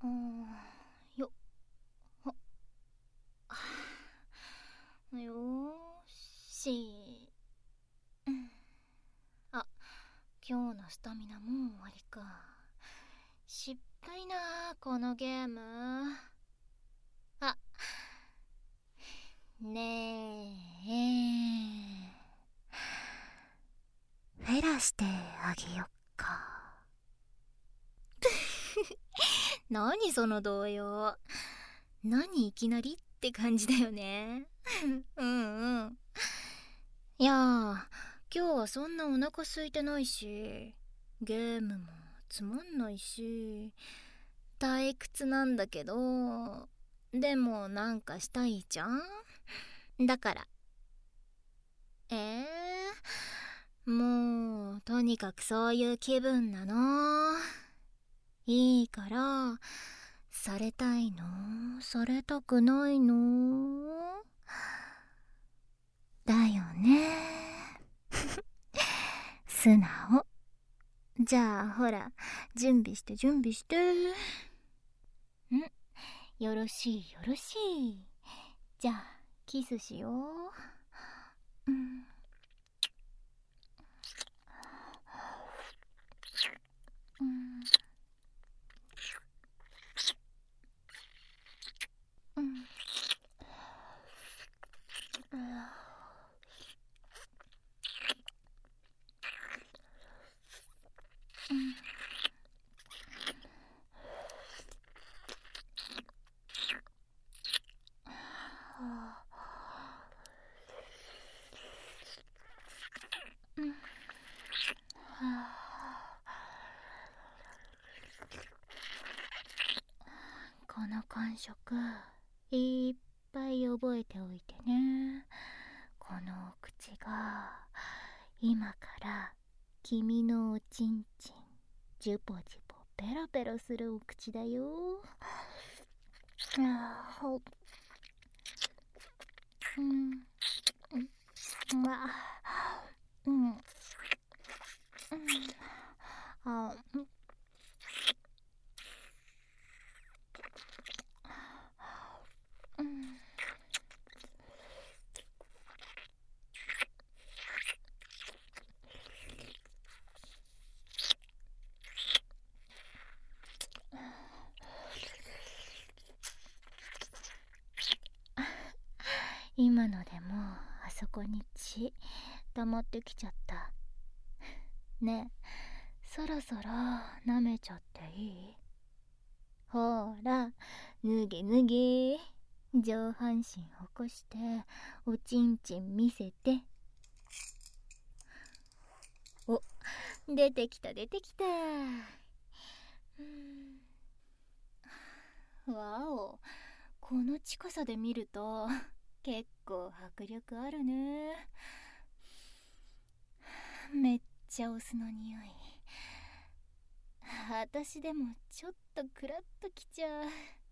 よよーし。あ、今日のスタミナもう終わりか。失敗なこのゲーム。あ、ねえ、フェラしてあげよっか。何その動揺。何いきなりって感じだよね。うん。いやー、今日はそんなお腹空いてないし、ゲームもつまんないし、退屈なんだけど、でもなんかしたいじゃん。だからもうとにかくそういう気分なの。いいからされたいの？されたくないの？だよね。素直。じゃあほら、準備してよろしいよろしい。じゃあキスしよう。この感触いっぱい覚えておいてね。このお口が今から君のおちんちんジュポジュポペロペロするお口だよ。今のでもあそこに血溜まってきちゃった。ねえ、そろそろ舐めちゃっていい？ほら、脱げ。上半身起こしておちんちん見せて。お、出てきた。わお、この近さで見ると結構迫力あるね。めっちゃお酢の匂い。私でもちょっとクラッときちゃう。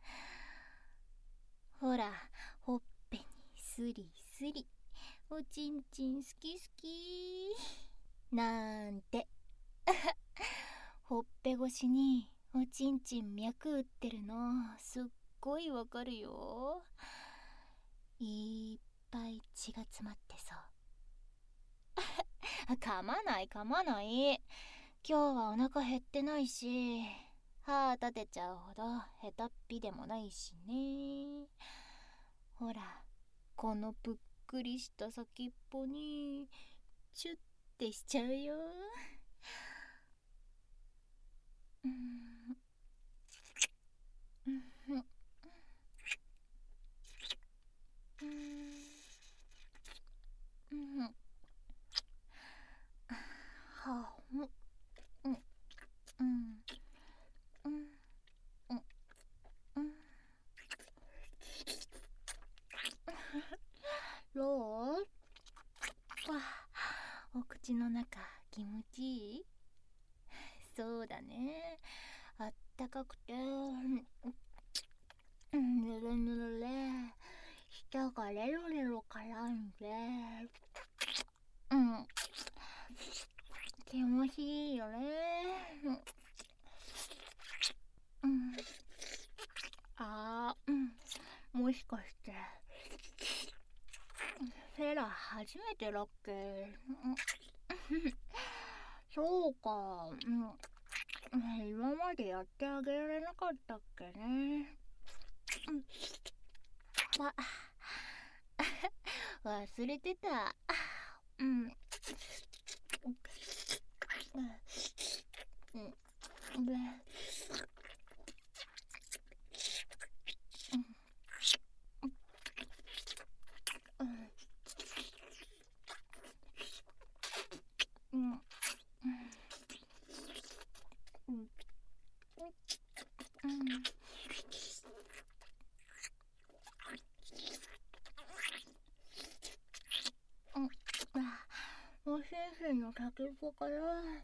ほら、ほっぺにスリスリ、おちんちん好きなんて。ほっぺ越しにおちんちん脈打ってるのすっごいわかるよ。いっぱい血が詰まってそう。噛まない。今日はお腹減ってないし、歯立てちゃうほど下手っぴでもないしね。ほら、このぷっくりした先っぽにチュッてしちゃうよ。どう？お口の中気持ちいい？そうだね。あったかくてぬるぬるで舌がレロレロ絡んで気持ちいいよね。 もしかしてフェラ初めてだっけ？そうか、今までやってあげられなかったっけね。わ忘れてた。うん。お先生の先っぽから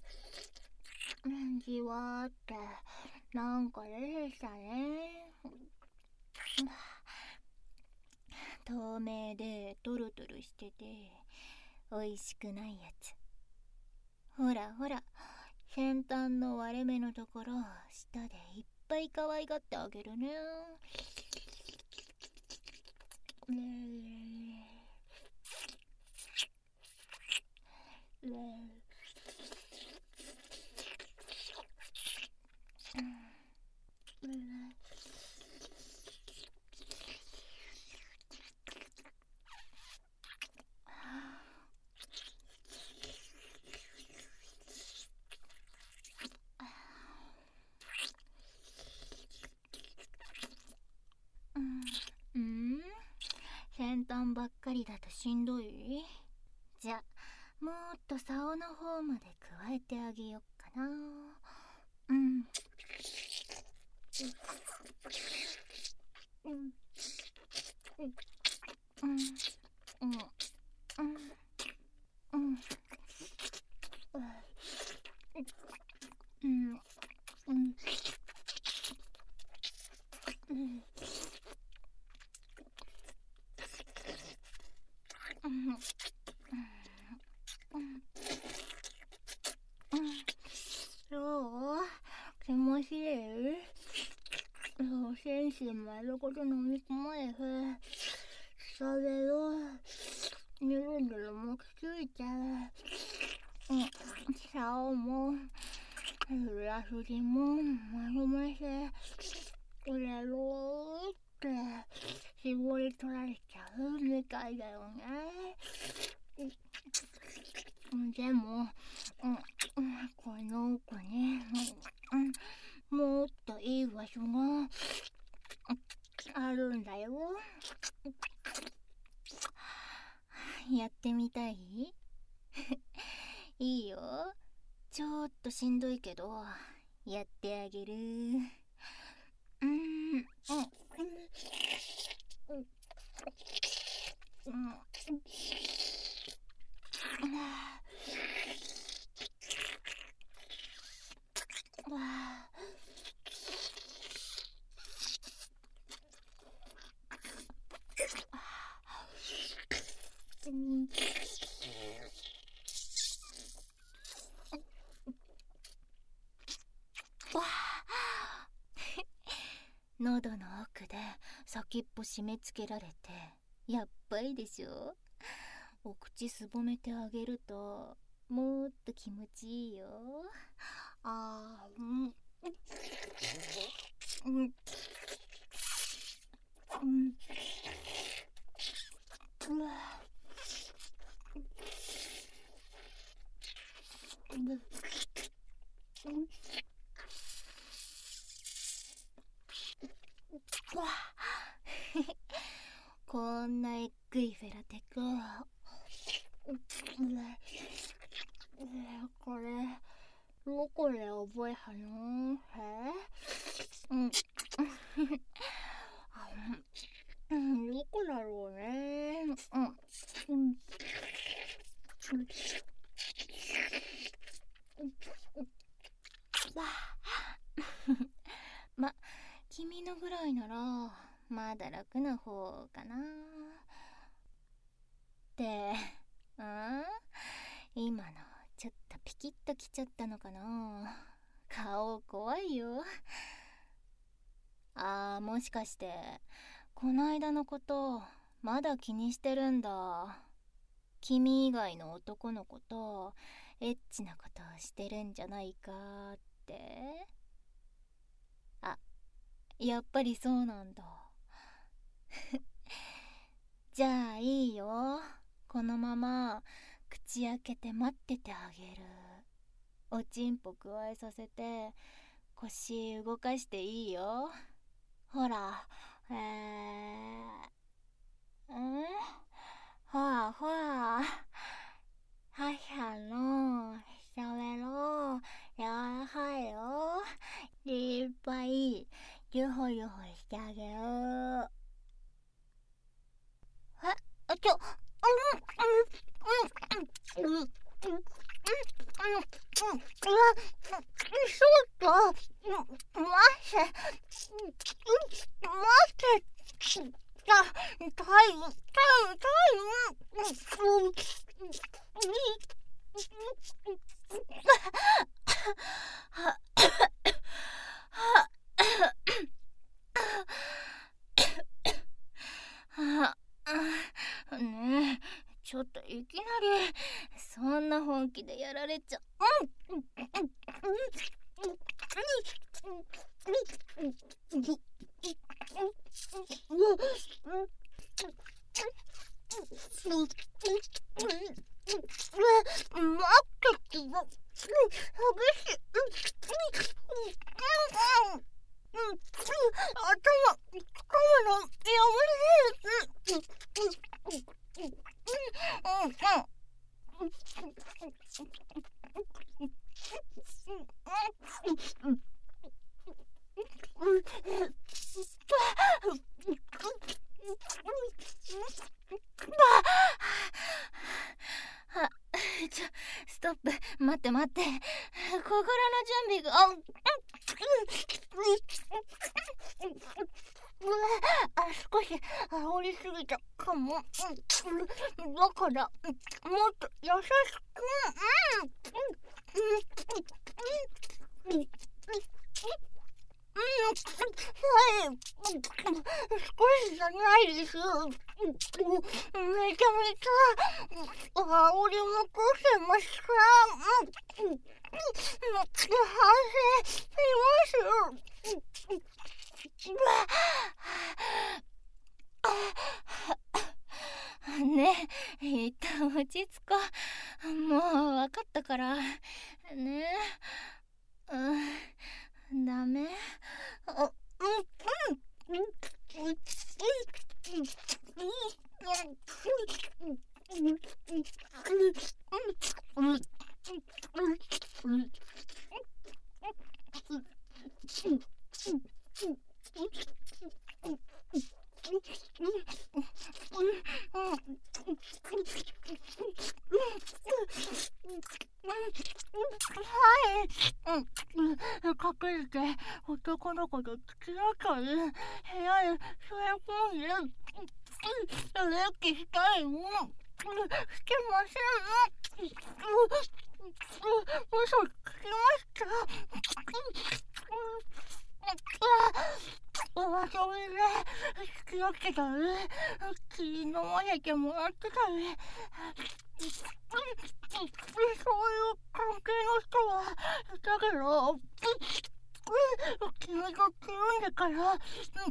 じわーってなんか出てきたね。透明でトロトロしてて美味しくないやつ。ほらほら、先端の割れ目のところ舌でいっぱい可愛がってあげるね。先端ばっかりだとしんどい？じゃ、もっと竿の方まで加えてあげよっかな。どう？気持ちいい？先生丸ごと飲み込まれてそれをぬるぬるもくついて竿も裏筋も丸めてうれろーって絞り取られちゃうみたいだよね。でも、この奥に、もっといい場所があるんだよ。やってみたい？いいよ。ちょっとしんどいけど、やってあげる。喉の奥で先っぽ締め付けられてやっばいでしょ。お口すぼめてあげるともっと気持ちいいよ。こんなえっぐいフェラテク。これどこで覚えはの？どこだろうね。ま、君のぐらいならまだ楽な方かなって。今のちょっとピキッときちゃったのかな。顔怖いよ。もしかしてこないだのことまだ気にしてるんだ。君以外の男の子とエッチなことをしてるんじゃないかって。あ、やっぱりそうなんだ。じゃあいいよ。このまま口開けて待っててあげる。おちんぽくわえさせて腰動かしていいよ。ほら、ほらほら、はやのしゃべろう、やわらかいよ。いっぱいゆほゆほしてあげる。ねえ、ちょっといきなりそんな本気でやられちゃストップ、待って待って、心の準備が少し煽りすぎたかも。だからもっと優しく少しじゃないです。めちゃめちゃ煽りまくってますから。反省します。ねえ、一旦落ち着こう。もう分かったからね。ダメ。隠れて男の子と付き合ったり、部屋でそういう風にレッキしたりもしてません。嘘つきました。それで付き合ってたり、気飲ませてもらってたり、そういう関係の人はいたけど、君が来るんだから、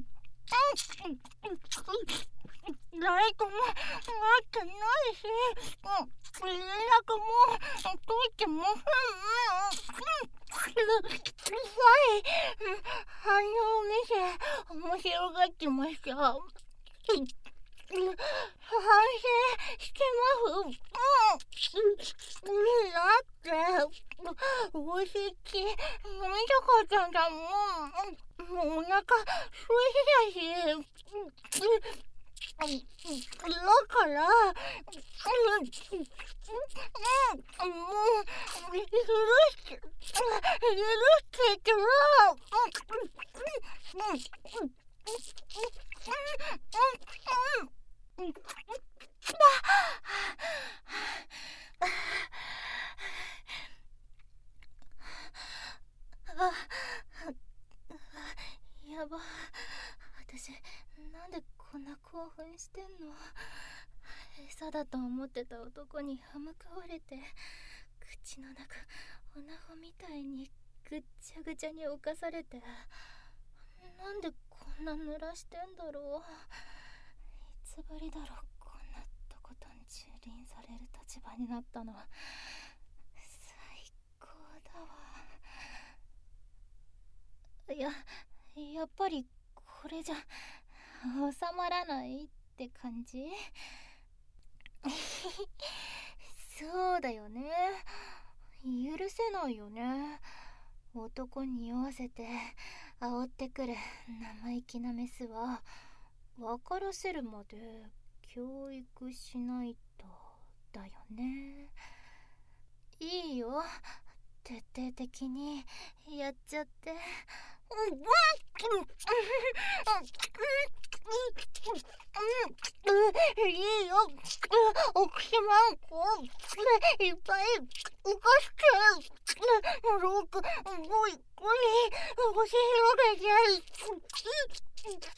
誰とも会ってないし、連絡も取ってません。反応を見せ面白がってました。反省してます。だっておいしい気飲みたかったんだもん。もうお腹空いてたし、だからもう許してってば。やば、 私なんでこんな興奮してんの。餌だと思ってた男に歯向かわれて、口の中おなほみたいにぐっちゃぐちゃに侵されて、なんでこんな濡らしてんだろう。いつぶりだろう、こんなとことん蹂躙される立場になったの。最高だわ。やっぱりこれじゃ収まらないって感じ。そうだよね、許せないよね。男に酔わせて煽ってくる生意気なメスは分からせるまで教育しないとだよね。いいよ、徹底的にやっちゃって。いいよ、奥様こいっぱい浮かしてロークもう一個に腰広げて。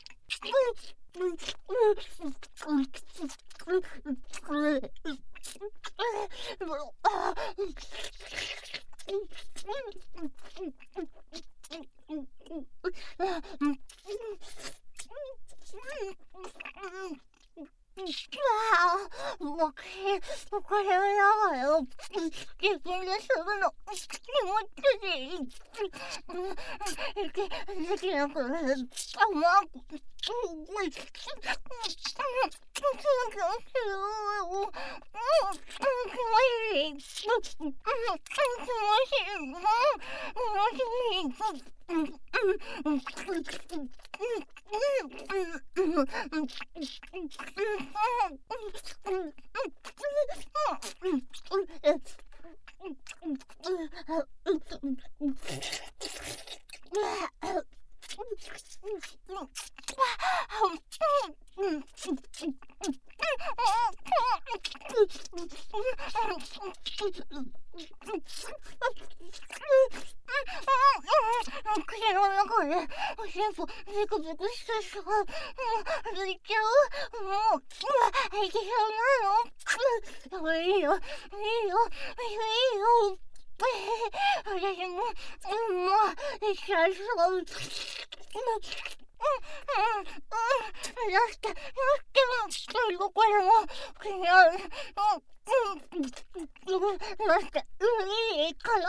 もうこれはやばいよ。自分でするの気持ちいい。できなくなる。口の中でおしっぽビクビクしてしまう。抜いちゃう。もういけそうなの。いいよいいよいいよいいよ。私もしちゃいそう。出してもこれも気になる。出していいから。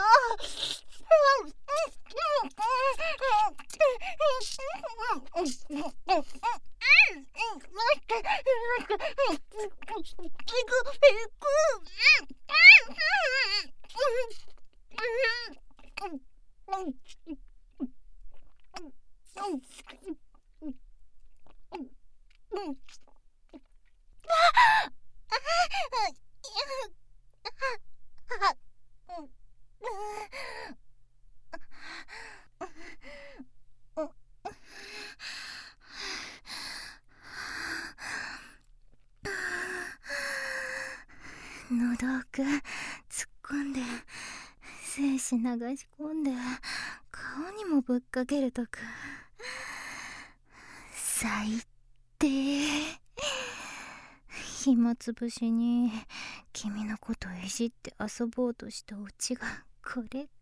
喉奥突っ込んで精子流し込んで顔にもぶっかけるとか最低。暇つぶしに君のこといじって遊ぼうとしたオチがこれか。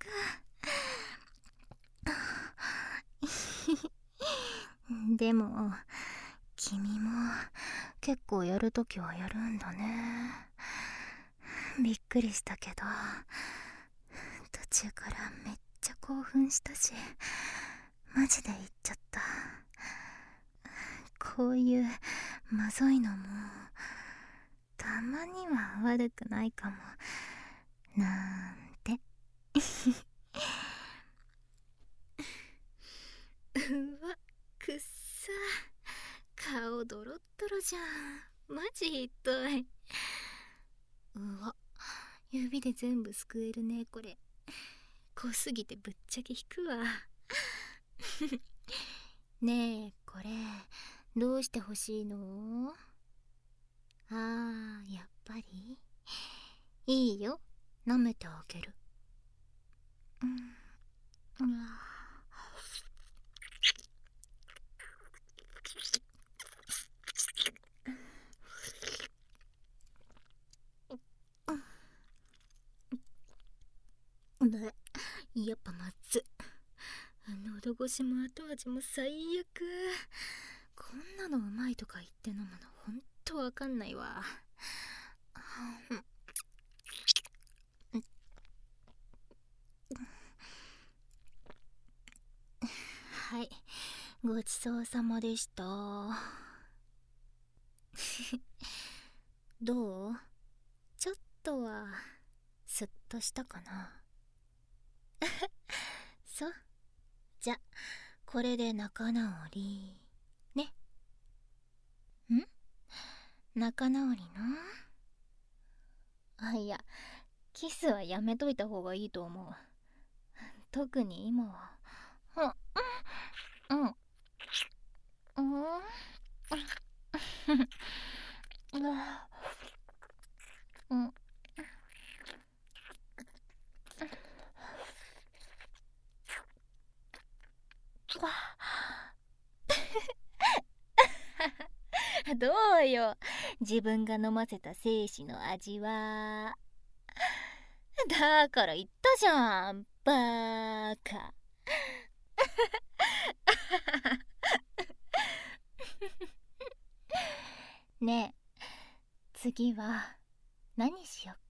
でも君も結構やるときはやるんだね。びっくりしたけど途中からめっちゃ興奮したしマジで言っちゃった。こういうまずいのもたまには悪くないかもなんて。うわ、くっさ、顔ドロッドロじゃん。マジひどい。うわ、指で全部すくえるねこれ。濃すぎてぶっちゃけ引くわ。ねえこれどうしてほしいの？やっぱりいいよ、舐めてあげる。 やっぱまずっ。喉越しも後味も最悪。こんなのうまいとか言って飲むのほんとわかんないわ。はい、ごちそうさまでした。どう？ちょっとはスッとしたかな。そう、じゃこれで仲直りね。仲直りな。いや、キスはやめといた方がいいと思う。特に今は。うんどうよ、自分が飲ませた精子の味は。だから言ったじゃん、バーカ。ねえ、次は何しよっ